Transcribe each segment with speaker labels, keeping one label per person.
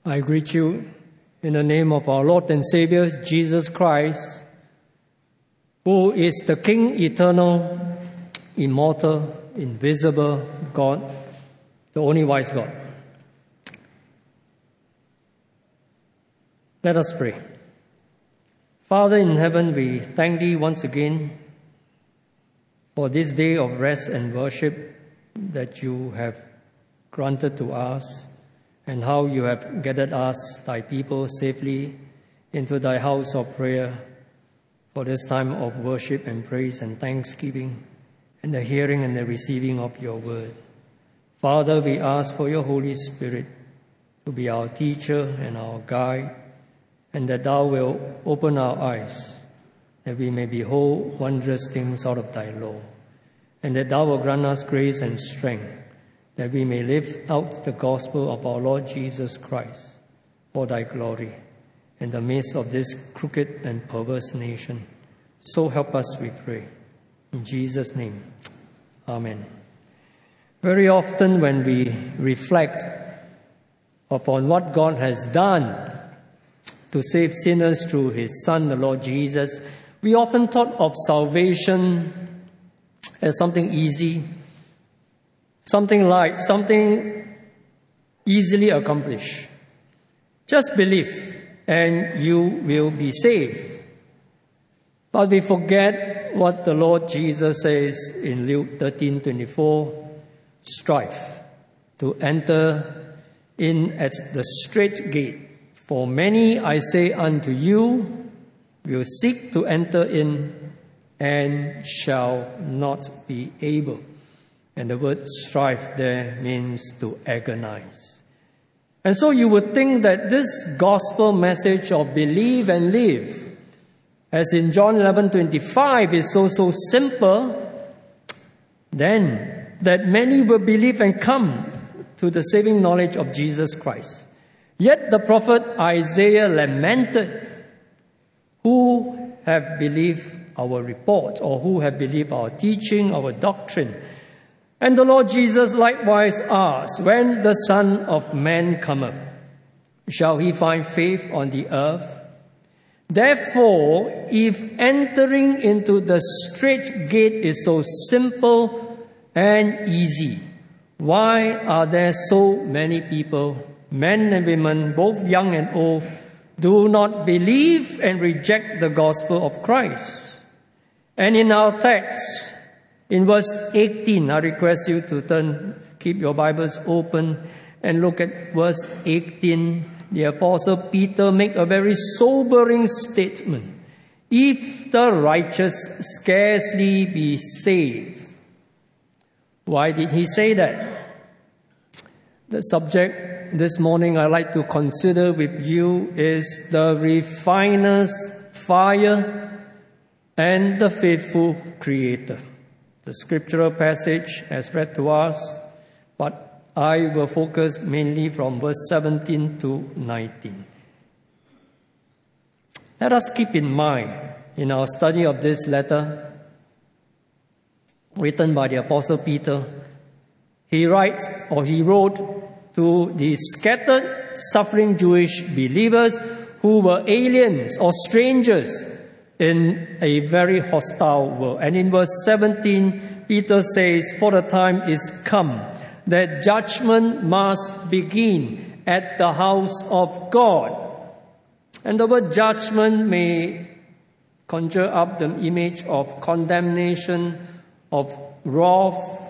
Speaker 1: I greet you in the name of our Lord and Savior, Jesus Christ, who is the King eternal, immortal, invisible God, the only wise God. Let us pray. Father in heaven, we thank Thee once again for this day of rest and worship that You have granted to us, and how You have gathered us, Thy people, safely into Thy house of prayer for this time of worship and praise and thanksgiving and the hearing and the receiving of Your word. Father, we ask for Your Holy Spirit to be our teacher and our guide, and that Thou will open our eyes, that we may behold wondrous things out of Thy law, and that Thou will grant us grace and strength, that we may live out the gospel of our Lord Jesus Christ for Thy glory in the midst of this crooked and perverse nation. So help us, we pray. In Jesus' name, Amen. Very often when we reflect upon what God has done to save sinners through His Son, the Lord Jesus, we often thought of salvation as something easy, something light, something easily accomplished. Just believe and you will be saved. But we forget what the Lord Jesus says in Luke 13:24, strive to enter in at the strait gate. For many, I say unto you, will seek to enter in and shall not be able. And the word strive there means to agonize. And so you would think that this gospel message of believe and live, as in John 11:25, is so simple, then that many will believe and come to the saving knowledge of Jesus Christ. Yet the prophet Isaiah lamented, who have believed our report, or who have believed our teaching, our doctrine? And the Lord Jesus likewise asked, when the Son of Man cometh, shall He find faith on the earth? Therefore, if entering into the strait gate is so simple and easy, why are there so many people, men and women, both young and old, do not believe and reject the gospel of Christ? And in our text, in verse 18, I request you to keep your Bibles open and look at verse 18. The Apostle Peter makes a very sobering statement. If the righteous scarcely be saved. Why did he say that? The subject this morning I'd like to consider with you is the refiner's fire and the faithful Creator. The scriptural passage as read to us, but I will focus mainly from verse 17 to 19. Let us keep in mind in our study of this letter written by the Apostle Peter, he wrote to the scattered, suffering Jewish believers who were aliens or strangers in a very hostile world. And in verse 17, Peter says, for the time is come that judgment must begin at the house of God. And the word judgment may conjure up the image of condemnation, of wrath.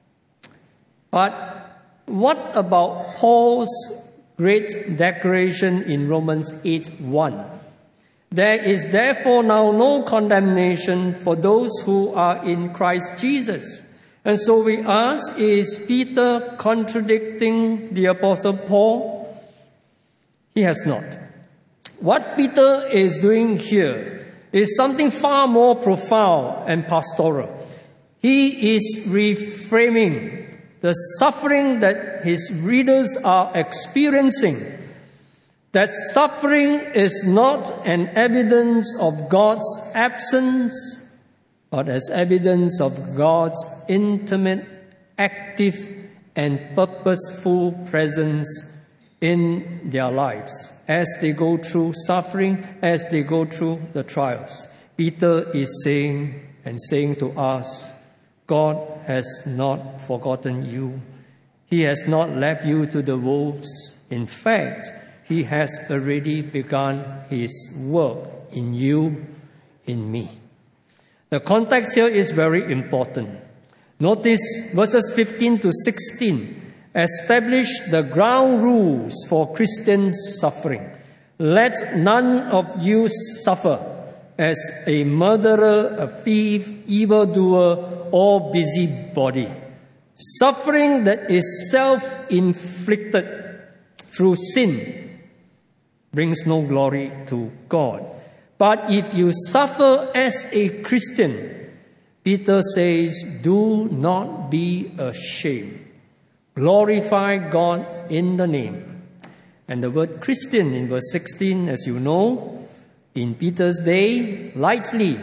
Speaker 1: But what about Paul's great declaration in Romans 8:1? There is therefore now no condemnation for those who are in Christ Jesus. And so we ask, is Peter contradicting the Apostle Paul? He has not. What Peter is doing here is something far more profound and pastoral. He is reframing the suffering that his readers are experiencing. That suffering is not an evidence of God's absence, but as evidence of God's intimate, active, and purposeful presence in their lives as they go through suffering, as they go through the trials. Peter is saying to us, God has not forgotten you. He has not left you to the wolves. In fact, He has already begun His work in you, in me. The context here is very important. Notice verses 15 to 16 establish the ground rules for Christian suffering. Let none of you suffer as a murderer, a thief, evildoer, or busybody. Suffering that is self-inflicted through sin brings no glory to God. But if you suffer as a Christian, Peter says, do not be ashamed. Glorify God in the name. And the word Christian in verse 16, as you know, in Peter's day, lightly,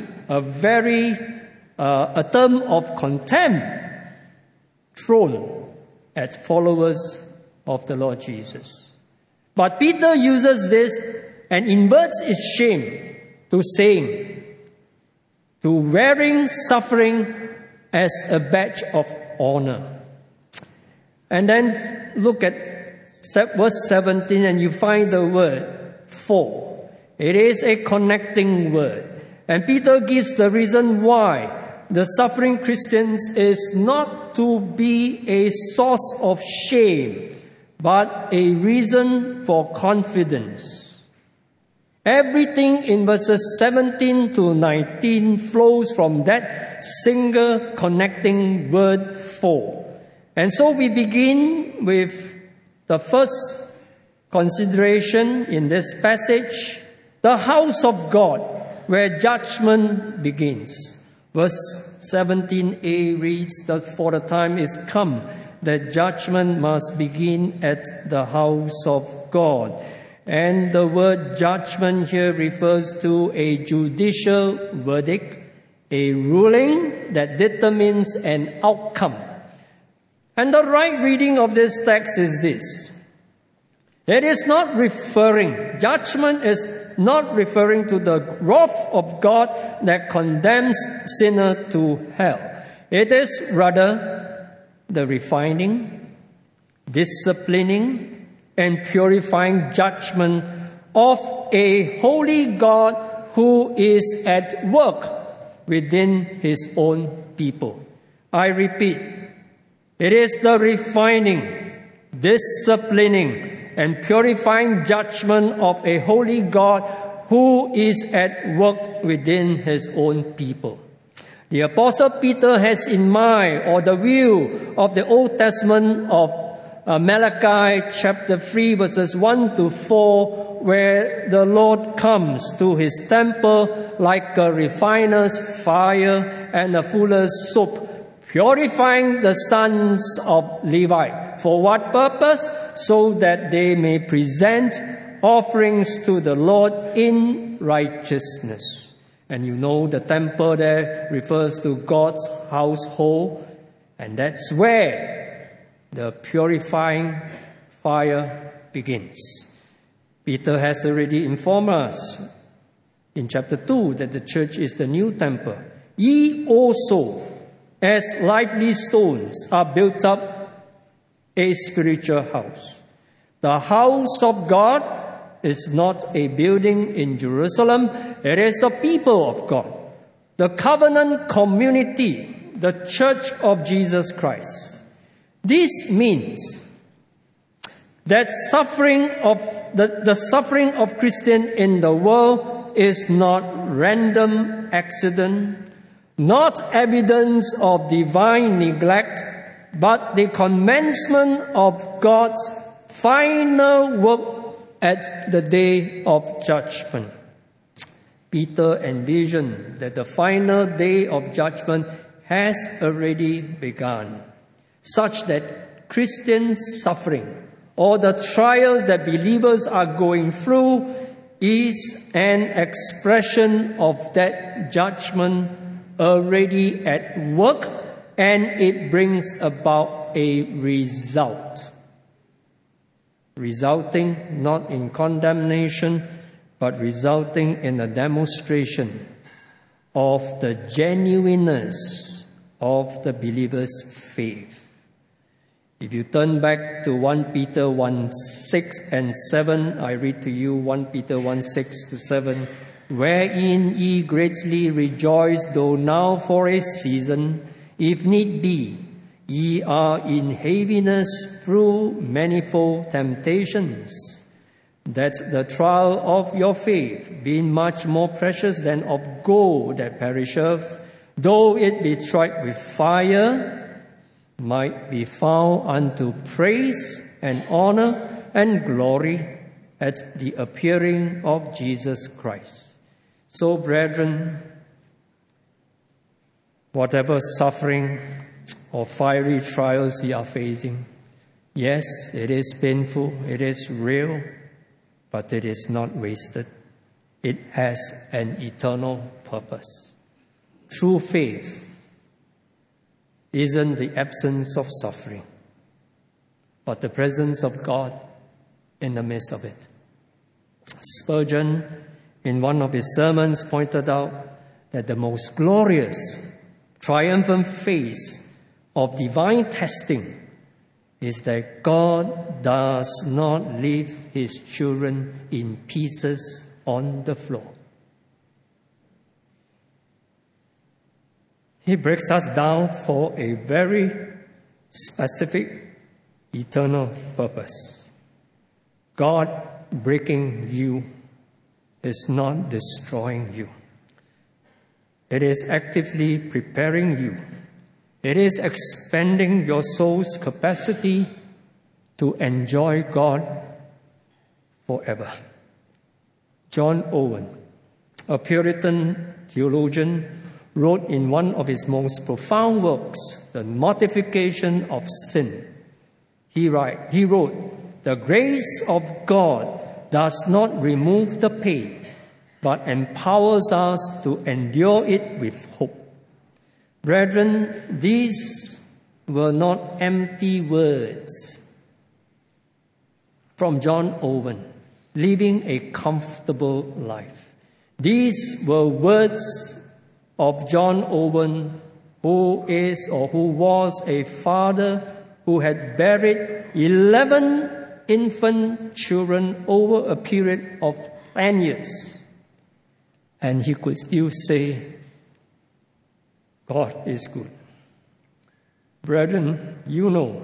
Speaker 1: a term of contempt thrown at followers of the Lord Jesus. But Peter uses this and inverts its shame to saying, to wearing suffering as a badge of honor. And then look at verse 17 and you find the word for. It is a connecting word. And Peter gives the reason why the suffering Christians is not to be a source of shame, but a reason for confidence. Everything in verses 17 to 19 flows from that single connecting word for. And so we begin with the first consideration in this passage, the house of God, where judgment begins. Verse 17a reads that for the time is come that judgment must begin at the house of God. And the word judgment here refers to a judicial verdict, a ruling that determines an outcome. And the right reading of this text is this. Judgment is not referring to the wrath of God that condemns sinner to hell. It is rather the refining, disciplining, and purifying judgment of a holy God who is at work within His own people. I repeat, it is the refining, disciplining, and purifying judgment of a holy God who is at work within His own people. The Apostle Peter has in mind, or the view of the Old Testament of Malachi chapter 3 verses 1 to 4, where the Lord comes to His temple like a refiner's fire and a fuller's soap, purifying the sons of Levi. For what purpose? So that they may present offerings to the Lord in righteousness. And you know the temple there refers to God's household, and that's where the purifying fire begins. Peter has already informed us in chapter 2 that the church is the new temple. Ye also, as lively stones, are built up a spiritual house. The house of God is not a building in Jerusalem. It is the people of God, the covenant community, the church of Jesus Christ. This means that the suffering of Christians in the world is not random accident, not evidence of divine neglect, but the commencement of God's final work at the day of judgment. Peter envisioned that the final day of judgment has already begun, such that Christian suffering or the trials that believers are going through is an expression of that judgment already at work, and it brings about a result. resulting not in condemnation, but resulting in a demonstration of the genuineness of the believer's faith. If you turn back to 1 Peter 1, 6 and 7, I read to you 1 Peter 1, 6 to 7, wherein ye greatly rejoice, though now for a season, if need be, ye are in heaviness through manifold temptations, that the trial of your faith, being much more precious than of gold that perisheth, though it be tried with fire, might be found unto praise and honor and glory at the appearing of Jesus Christ. So, brethren, whatever suffering or fiery trials you are facing, yes, it is painful, it is real, but it is not wasted. It has an eternal purpose. True faith isn't the absence of suffering, but the presence of God in the midst of it. Spurgeon, in one of his sermons, pointed out that the most glorious, triumphant phase of divine testing is that God does not leave his children in pieces on the floor. He breaks us down for a very specific, eternal purpose. God breaking you is not destroying you. It is actively preparing you. It is expanding your soul's capacity to enjoy God forever. John Owen, a Puritan theologian, wrote in one of his most profound works, The Mortification of Sin. He wrote, "The grace of God does not remove the pain, but empowers us to endure it with hope." Brethren, these were not empty words from John Owen, living a comfortable life. These were words of John Owen, who was a father who had buried 11 infant children over a period of 10 years. And he could still say, God is good. Brethren, you know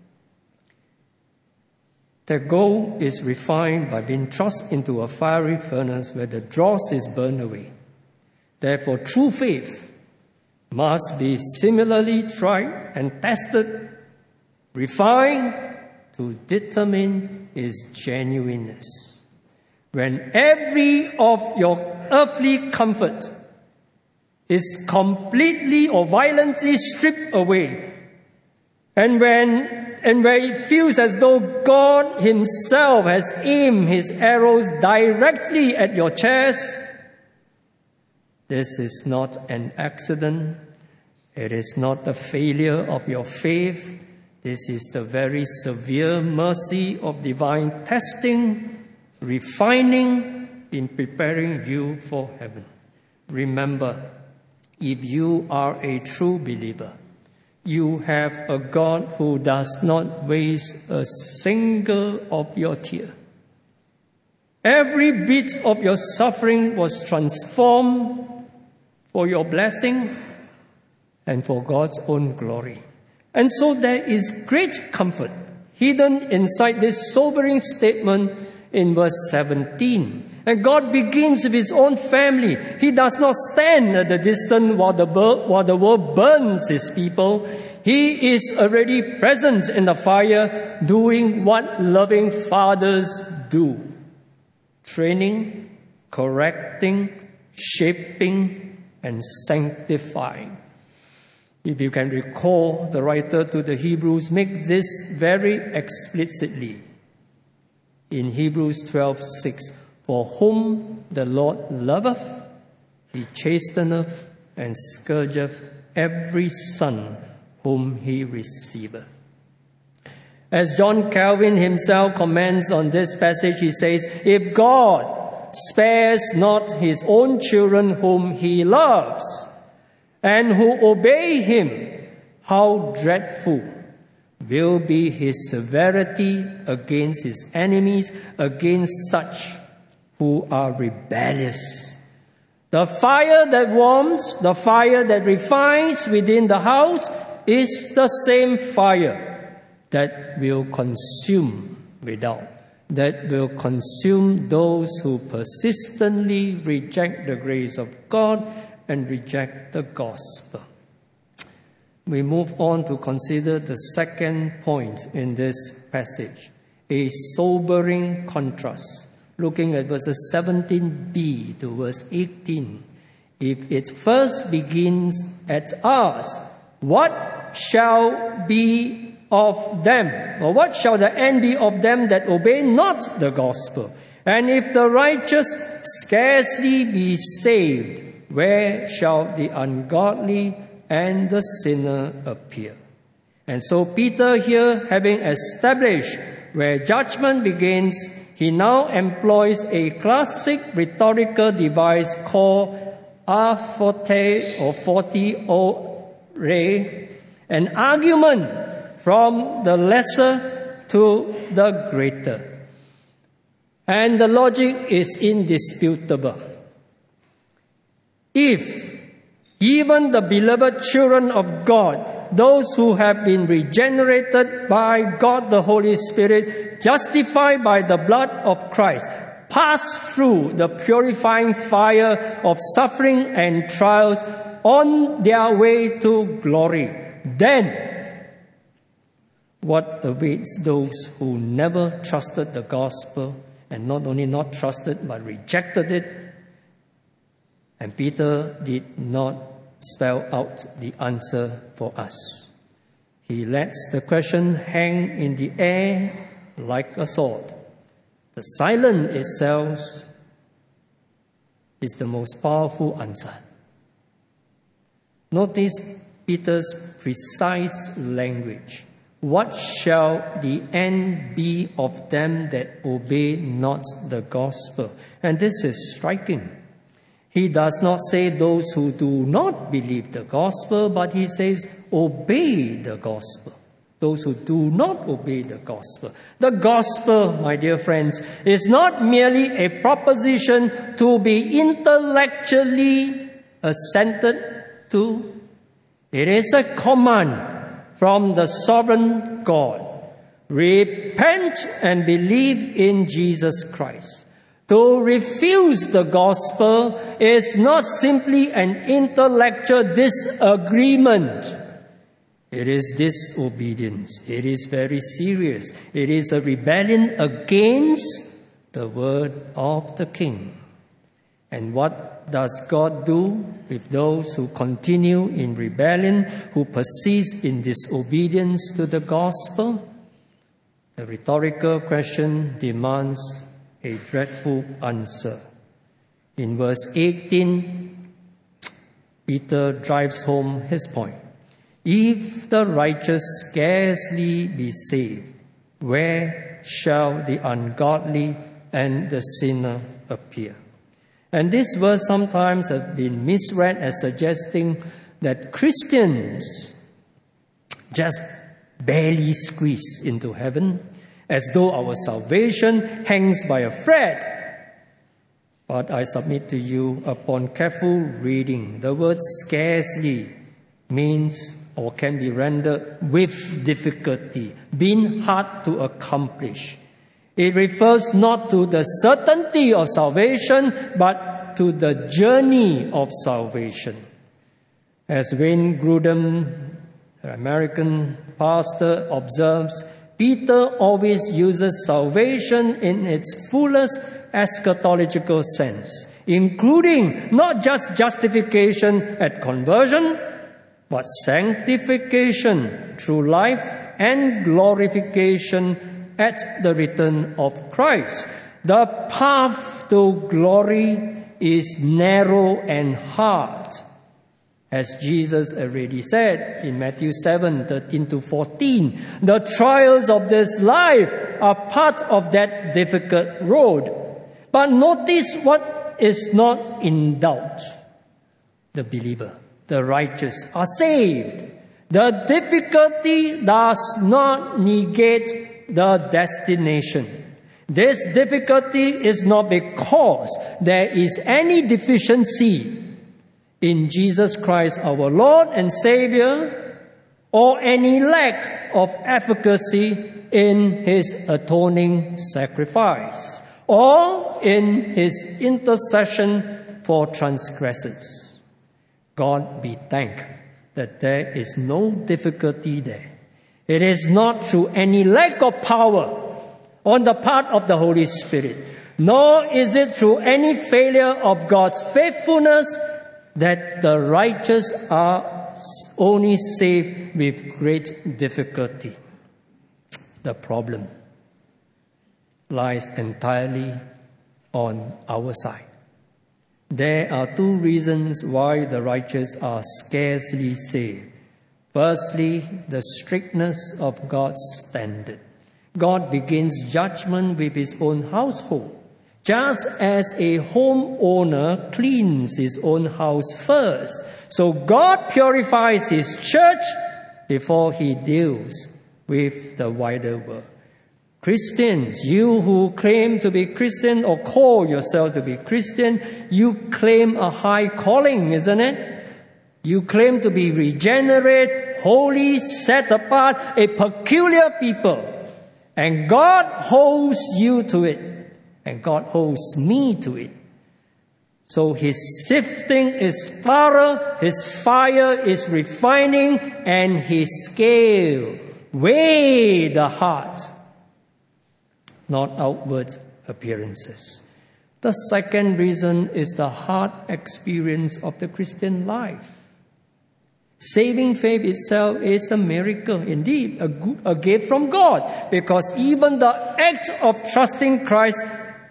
Speaker 1: that gold is refined by being thrust into a fiery furnace where the dross is burned away. Therefore, true faith must be similarly tried and tested, refined to determine its genuineness. When every of your earthly comfort is completely or violently stripped away, and where it feels as though God himself has aimed his arrows directly at your chest, this is not an accident. It is not a failure of your faith. This is the very severe mercy of divine testing, refining in preparing you for heaven. Remember, if you are a true believer, you have a God who does not waste a single of your tear. Every bit of your suffering was transformed for your blessing and for God's own glory. And so there is great comfort hidden inside this sobering statement in verse 17. And God begins with his own family. He does not stand at the distance while the world burns his people. He is already present in the fire, doing what loving fathers do: training, correcting, shaping, and sanctifying. If you can recall, the writer to the Hebrews makes this very explicitly in Hebrews 12:6. For whom the Lord loveth, he chasteneth and scourgeth every son whom he receiveth. As John Calvin himself comments on this passage, he says, "If God spares not his own children whom he loves, and who obey him, how dreadful will be his severity against his enemies, against such who are rebellious. The fire that warms, the fire that refines within the house is the same fire that will consume without, that will consume those who persistently reject the grace of God and reject the gospel." We move on to consider the second point in this passage, a sobering contrast. Looking at verses 17b to verse 18. If it first begins at us, what shall be of them? Or what shall the end be of them that obey not the gospel? And if the righteous scarcely be saved, where shall the ungodly and the sinner appear? And so Peter here, having established where judgment begins, he now employs a classic rhetorical device called a forte or fortiori, an argument from the lesser to the greater. And the logic is indisputable. If even the beloved children of God, those who have been regenerated by God the Holy Spirit, justified by the blood of Christ, pass through the purifying fire of suffering and trials on their way to glory, then what awaits those who never trusted the gospel, and not only not trusted but rejected it? And Peter did not spell out the answer for us. He lets the question hang in the air like a sword. The silence itself is the most powerful answer. Notice Peter's precise language. What shall the end be of them that obey not the gospel? And this is striking. He does not say those who do not believe the gospel, but he says obey the gospel. Those who do not obey the gospel. The gospel, my dear friends, is not merely a proposition to be intellectually assented to. It is a command from the sovereign God. Repent and believe in Jesus Christ. To refuse the gospel is not simply an intellectual disagreement. It is disobedience. It is very serious. It is a rebellion against the word of the King. And what does God do with those who continue in rebellion, who persist in disobedience to the gospel? The rhetorical question demands a dreadful answer. In verse 18, Peter drives home his point. If the righteous scarcely be saved, where shall the ungodly and the sinner appear? And this verse sometimes has been misread as suggesting that Christians just barely squeeze into heaven, as though our salvation hangs by a thread. But I submit to you, upon careful reading, the word scarcely means or can be rendered with difficulty, being hard to accomplish. It refers not to the certainty of salvation, but to the journey of salvation. As Wayne Grudem, an American pastor, observes, Peter always uses salvation in its fullest eschatological sense, including not just justification at conversion, but sanctification through life and glorification at the return of Christ. The path to glory is narrow and hard. As Jesus already said in Matthew 7:13-14, the trials of this life are part of that difficult road. But notice what is not in doubt. The believer, the righteous are saved. The difficulty does not negate the destination. This difficulty is not because there is any deficiency in Jesus Christ our Lord and Savior, or any lack of efficacy in His atoning sacrifice, or in His intercession for transgressors. God be thanked that there is no difficulty there. It is not through any lack of power on the part of the Holy Spirit, nor is it through any failure of God's faithfulness that the righteous are only saved with great difficulty. The problem lies entirely on our side. There are two reasons why the righteous are scarcely saved. Firstly, the strictness of God's standard. God begins judgment with His own household. Just as a homeowner cleans his own house first, so God purifies His church before He deals with the wider world. Christians, you who claim to be Christian or call yourself to be Christian, you claim a high calling, isn't it? You claim to be regenerate, holy, set apart, a peculiar people. And God holds you to it. And God holds me to it. So His sifting is thorough, His fire is refining, and His scale weigh the heart, not outward appearances. The second reason is the heart experience of the Christian life. Saving faith itself is a miracle, indeed, a gift from God, because even the act of trusting Christ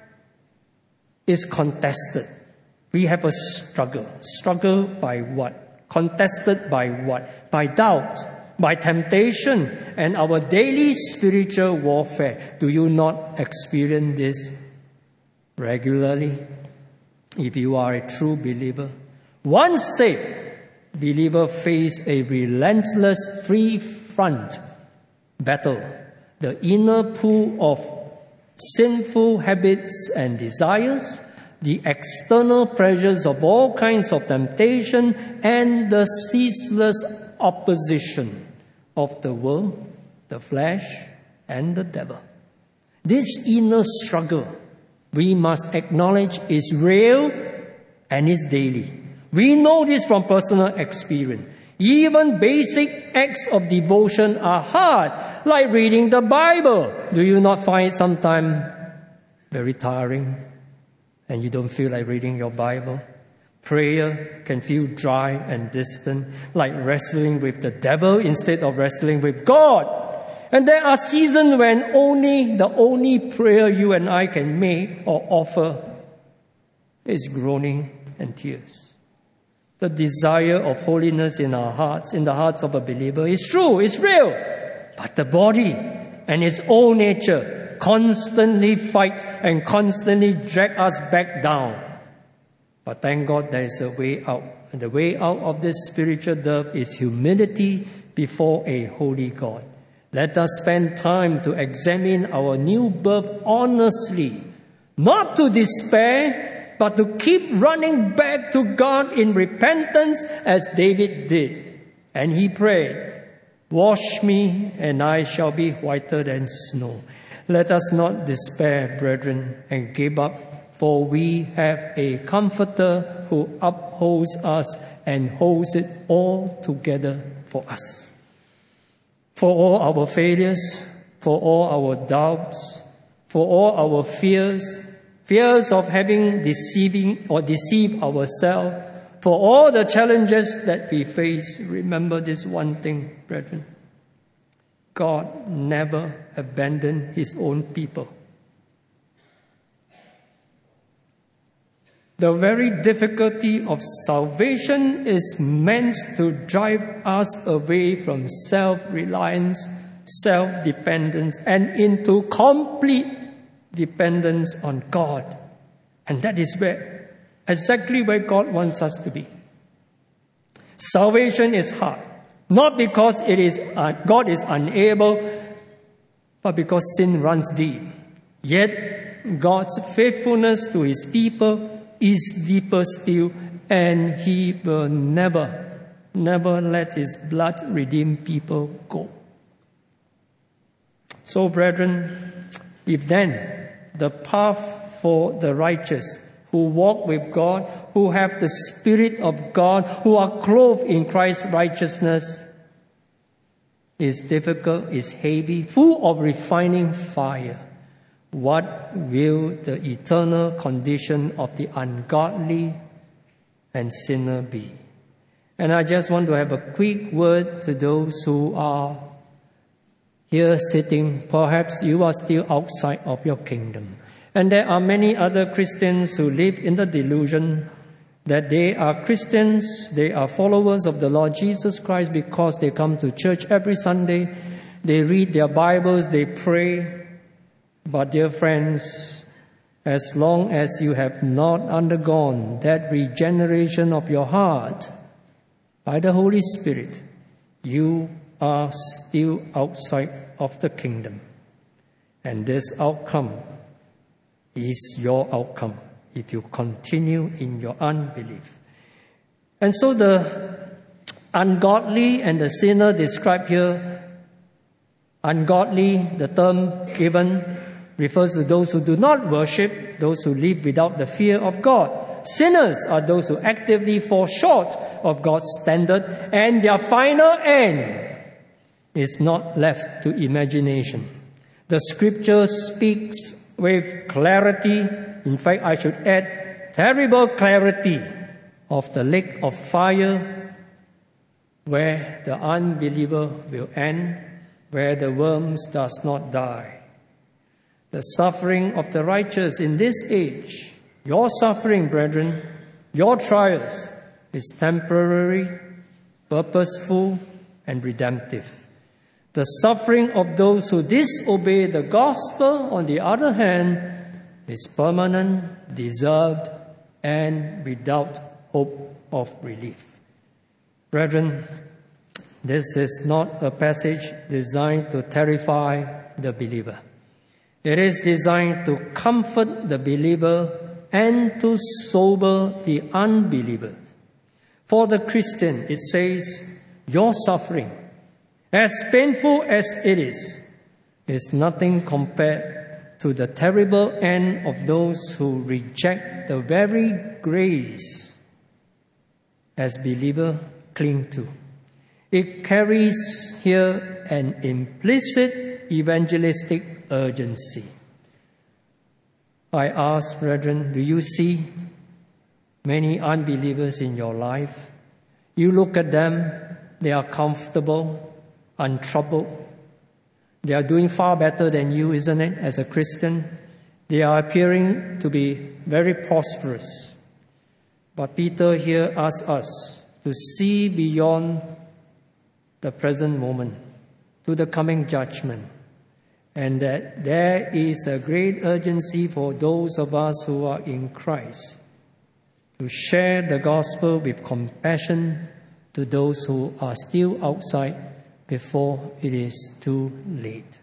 Speaker 1: is contested. We have a struggle. Struggle by what? Contested by what? By doubt, by temptation, and our daily spiritual warfare. Do you not experience this regularly? If you are a true believer, once saved, believer face a relentless three-front battle. The inner pull of sinful habits and desires, the external pressures of all kinds of temptation, and the ceaseless opposition of the world, the flesh, and the devil. This inner struggle, we must acknowledge, is real and is daily. We know this from personal experience. Even basic acts of devotion are hard, like reading the Bible. Do you not find it sometimes very tiring and you don't feel like reading your Bible? Prayer can feel dry and distant, like wrestling with the devil instead of wrestling with God. And there are seasons when the only prayer you and I can make or offer is groaning and tears. The desire of holiness in our hearts, in the hearts of a believer, is true, it's real. But the body and its own nature constantly fight and constantly drag us back down. But thank God there is a way out. And the way out of this spiritual dearth is humility before a holy God. Let us spend time to examine our new birth honestly, not to despair, but to keep running back to God in repentance as David did. And he prayed, "Wash me, and I shall be whiter than snow." Let us not despair, brethren, and give up, for we have a Comforter who upholds us and holds it all together for us. For all our failures, for all our doubts, for all our fears of having deceived ourselves, for all the challenges that we face, remember this one thing, brethren. God never abandoned His own people. The very difficulty of salvation is meant to drive us away from self-reliance, self-dependence, and into complete dependence on God. And that is exactly where God wants us to be. Salvation is hard, not because God is unable, but because sin runs deep. Yet God's faithfulness to His people is deeper still, and He will never let His blood-redeemed people go. So, brethren, if then the path for the righteous who walk with God, who have the Spirit of God, who are clothed in Christ's righteousness, is difficult, is heavy, full of refining fire, what will the eternal condition of the ungodly and sinner be? And I just want to have a quick word to those who are here sitting. Perhaps you are still outside of your kingdom. And there are many other Christians who live in the delusion that they are Christians, they are followers of the Lord Jesus Christ because they come to church every Sunday, they read their Bibles, they pray. But dear friends, as long as you have not undergone that regeneration of your heart by the Holy Spirit, you are still outside of the kingdom. And this outcome is your outcome if you continue in your unbelief. And so the ungodly and the sinner described here, ungodly, the term given, refers to those who do not worship, those who live without the fear of God. Sinners are those who actively fall short of God's standard, and their final end is not left to imagination. The Scripture speaks with clarity, in fact I should add, terrible clarity, of the lake of fire where the unbeliever will end, where the worms does not die. The suffering of the righteous in this age, your suffering, brethren, your trials, is temporary, purposeful, and redemptive. The suffering of those who disobey the gospel, on the other hand, is permanent, deserved, and without hope of relief. Brethren, this is not a passage designed to terrify the believer. It is designed to comfort the believer and to sober the unbeliever. For the Christian, it says, your suffering, as painful as it is nothing compared to the terrible end of those who reject the very grace as believers cling to. It carries here an implicit evangelistic urgency. I ask, brethren, do you see many unbelievers in your life? You look at them, they are comfortable, untroubled. They are doing far better than you, isn't it, as a Christian? They are appearing to be very prosperous. But Peter here asks us to see beyond the present moment to the coming judgment, and that there is a great urgency for those of us who are in Christ to share the gospel with compassion to those who are still outside before it is too late.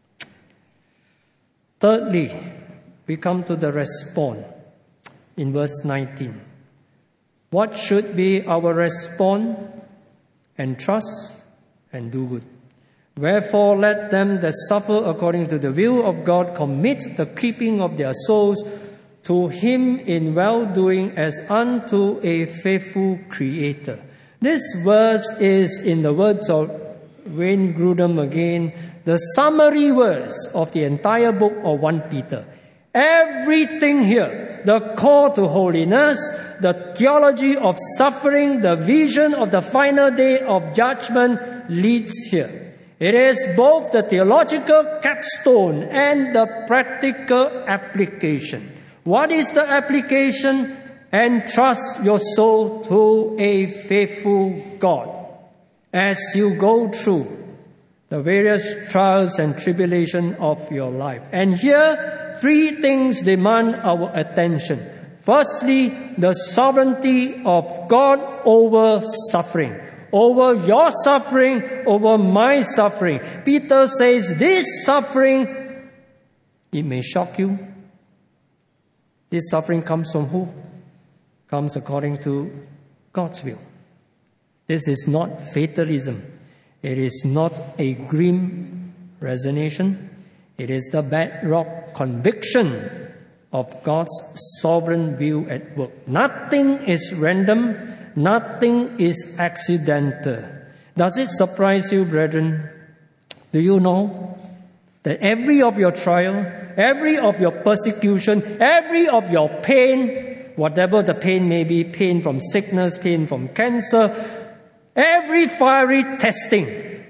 Speaker 1: Thirdly, we come to the response in verse 19. What should be our response? Entrust and do good. Wherefore let them that suffer according to the will of God commit the keeping of their souls to Him in well-doing as unto a faithful Creator. This verse is, in the words of Wayne Grudem again, the summary verse of the entire book of 1 Peter. Everything here, the call to holiness, the theology of suffering, the vision of the final day of judgment leads here. It is both the theological capstone and the practical application. What is the application? and trust your soul to a faithful God as you go through the various trials and tribulations of your life. And here, three things demand our attention. Firstly, the sovereignty of God over suffering, over your suffering, over my suffering. Peter says, this suffering, it may shock you. This suffering comes from who? Comes according to God's will. This is not fatalism. It is not a grim resignation. It is the bedrock conviction of God's sovereign will at work. Nothing is random. Nothing is accidental. Does it surprise you, brethren? Do you know that every of your trial, every of your persecution, every of your pain, whatever the pain may be, pain from sickness, pain from cancer, every fiery testing,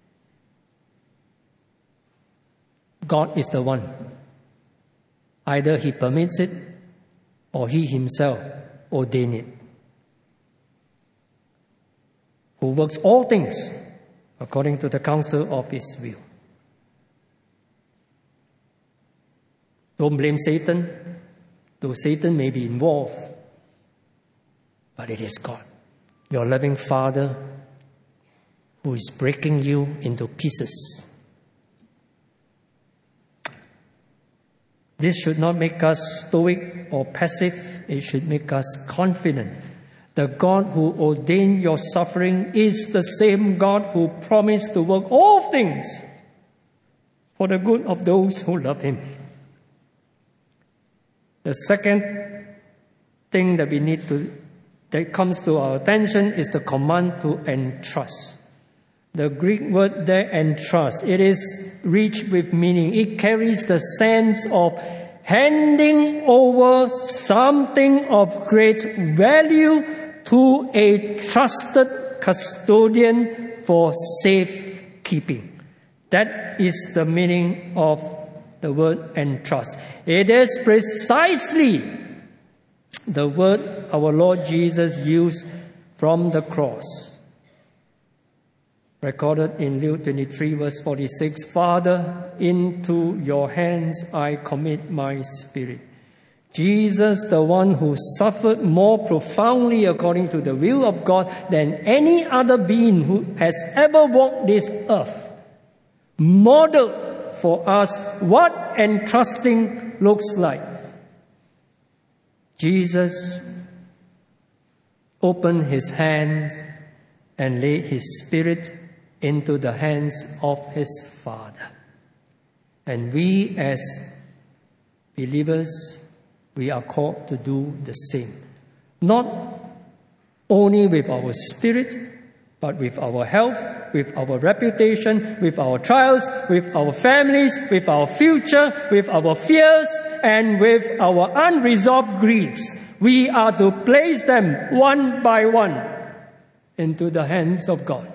Speaker 1: God is the one. Either He permits it or He Himself ordains it. Who works all things according to the counsel of His will. Don't blame Satan, though Satan may be involved, but it is God, your loving Father, who is breaking you into pieces. This should not make us stoic or passive. It should make us confident. The God who ordained your suffering is the same God who promised to work all things for the good of those who love Him. The second thing that comes to our attention is the command to entrust. The Greek word there, entrust, it is rich with meaning. It carries the sense of handing over something of great value to a trusted custodian for safekeeping. That is the meaning of the word entrust. It is precisely the word our Lord Jesus used from the cross. Recorded in Luke 23, verse 46, Father, into your hands I commit my spirit. Jesus, the one who suffered more profoundly according to the will of God than any other being who has ever walked this earth, modeled for us what entrusting looks like. Jesus opened His hands and laid His Spirit into the hands of His Father. And we as believers, we are called to do the same. Not only with our spirit, but with our health, with our reputation, with our trials, with our families, with our future, with our fears, and with our unresolved griefs. We are to place them one by one into the hands of God.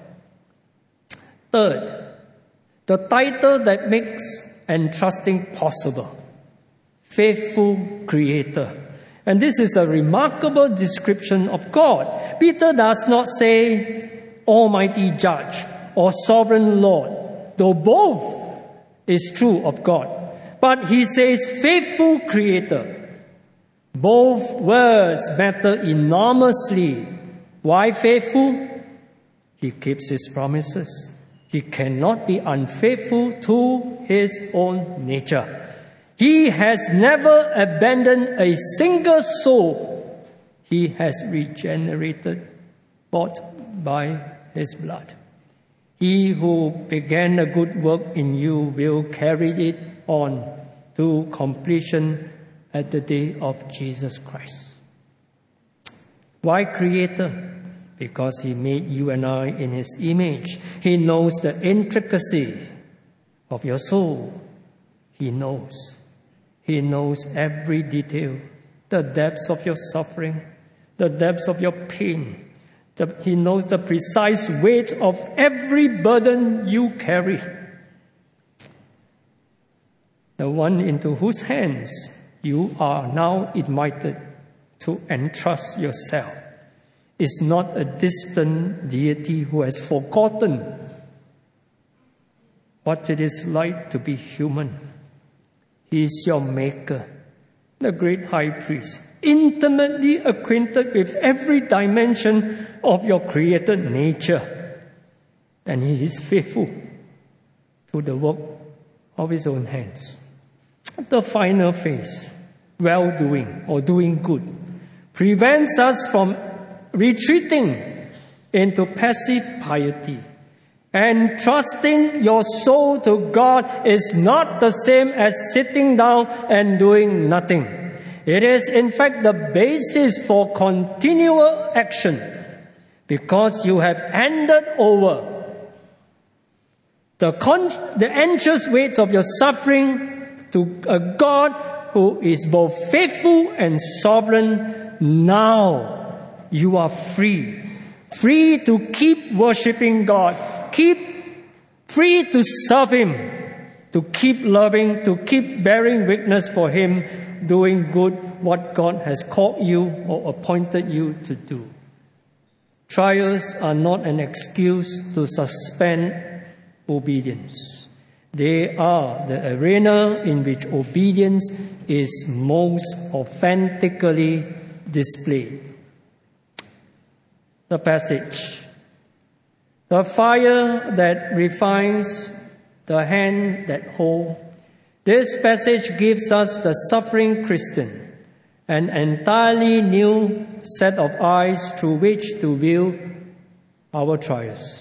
Speaker 1: Third, the title that makes entrusting possible, Faithful Creator. And this is a remarkable description of God. Peter does not say Almighty Judge or Sovereign Lord, though both is true of God. But he says Faithful Creator. Both words matter enormously. Why faithful? He keeps His promises. He cannot be unfaithful to His own nature. He has never abandoned a single soul He has regenerated, bought by His blood. He who began a good work in you will carry it on to completion at the day of Jesus Christ. Why Creator? Because He made you and I in His image. He knows the intricacy of your soul. He knows. He knows every detail, the depths of your suffering, the depths of your pain. He knows the precise weight of every burden you carry. The one into whose hands you are now invited to entrust yourself, is not a distant deity who has forgotten what it is like to be human. He is your maker, the great high priest, intimately acquainted with every dimension of your created nature. And he is faithful to the work of his own hands. The final phase, well-doing or doing good, prevents us from retreating into passive piety. And trusting your soul to God is not the same as sitting down and doing nothing. It is, in fact, the basis for continual action, because you have handed over the anxious weight of your suffering to a God who is both faithful and sovereign. Now you are free to keep worshiping God, free to serve Him, to keep loving, to keep bearing witness for Him, doing good what God has called you or appointed you to do. Trials are not an excuse to suspend obedience. They are the arena in which obedience is most authentically displayed. The passage. The fire that refines, the hand that holds. This passage gives us, the suffering Christian, an entirely new set of eyes through which to view our trials.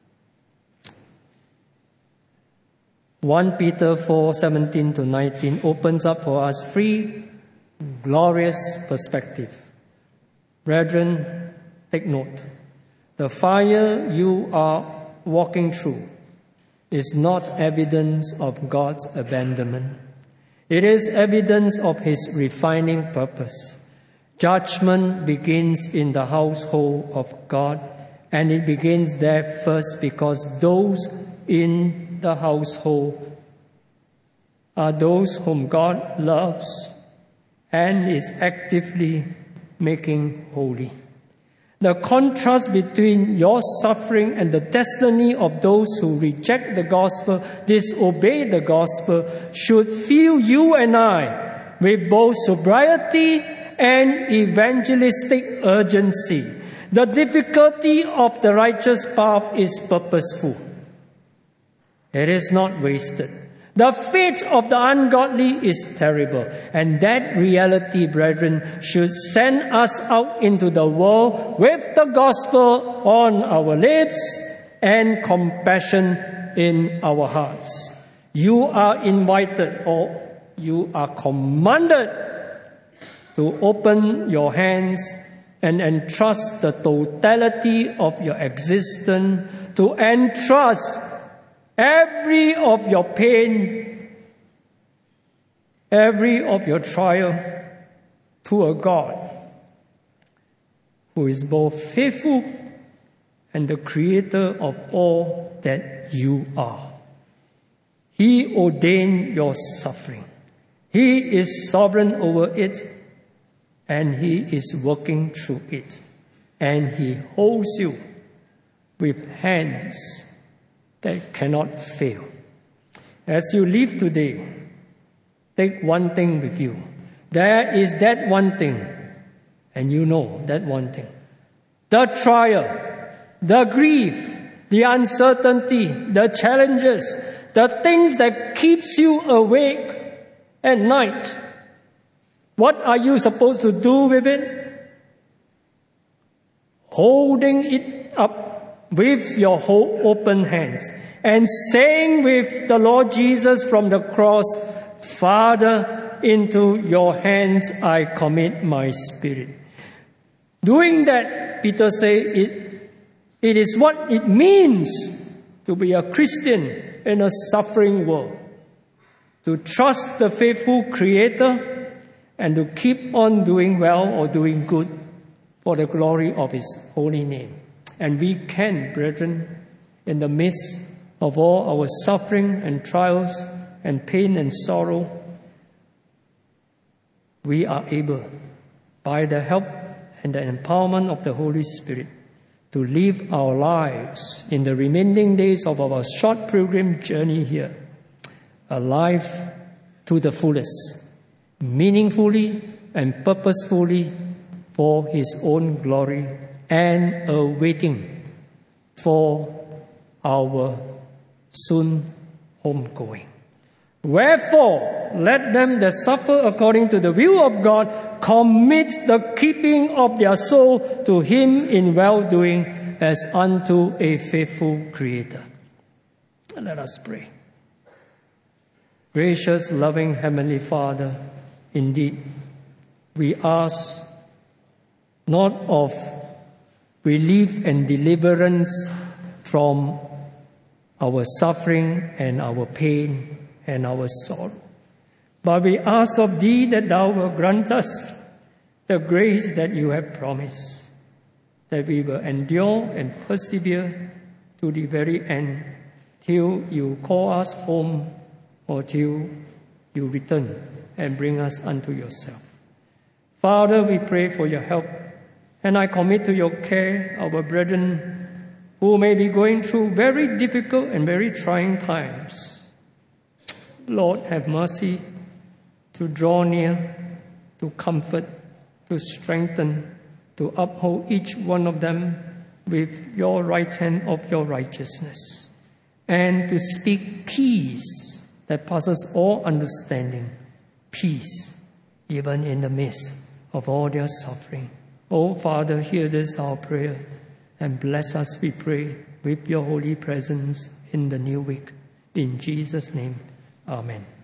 Speaker 1: 1 Peter 4:17-19 opens up for us free, glorious perspective. Brethren, take note. The fire you are walking through is not evidence of God's abandonment. It is evidence of His refining purpose. Judgment begins in the household of God, and it begins there first because those in the household are those whom God loves and is actively making holy. The contrast between your suffering and the destiny of those who reject the gospel, disobey the gospel, should fill you and I with both sobriety and evangelistic urgency. The difficulty of the righteous path is purposeful. It is not wasted. The fate of the ungodly is terrible. And that reality, brethren, should send us out into the world with the gospel on our lips and compassion in our hearts. You are invited, or you are commanded, to open your hands and entrust the totality of your existence, to entrust every of your pain, every of your trial to a God who is both faithful and the creator of all that you are. He ordained your suffering. He is sovereign over it, and He is working through it. And He holds you with hands that cannot fail. As you leave today, take one thing with you. There is that one thing, and you know that one thing. The trial, the grief, the uncertainty, the challenges, the things that keeps you awake at night. What are you supposed to do with it? Holding it up with your whole open hands and saying with the Lord Jesus from the cross, Father, into your hands I commit my spirit. Doing that, Peter says, it is what it means to be a Christian in a suffering world. To trust the faithful Creator and to keep on doing well or doing good for the glory of His holy name. And we can, brethren, in the midst of all our suffering and trials and pain and sorrow, we are able by the help and the empowerment of the Holy Spirit, to live our lives in the remaining days of our short pilgrim journey here, a life to the fullest, meaningfully and purposefully for His own glory, and awaiting for our soon homegoing. Wherefore, let them that suffer according to the will of God commit the keeping of their soul to Him in well-doing as unto a faithful Creator. Let us pray. Gracious, loving Heavenly Father, indeed, we ask not of relief and deliverance from our suffering and our pain and our sorrow, but we ask of Thee that Thou will grant us the grace that You have promised, that we will endure and persevere to the very end, till You call us home, or till You return and bring us unto Yourself. Father, we pray for Your help, and I commit to Your care our brethren who may be going through very difficult and very trying times. Lord, have mercy to draw near, to comfort, to strengthen, to uphold each one of them with Your right hand of Your righteousness, and to speak peace that passes all understanding, peace even in the midst of all their suffering. Oh, Father, hear this our prayer, and bless us, we pray, with Your holy presence in the new week. In Jesus' name, amen.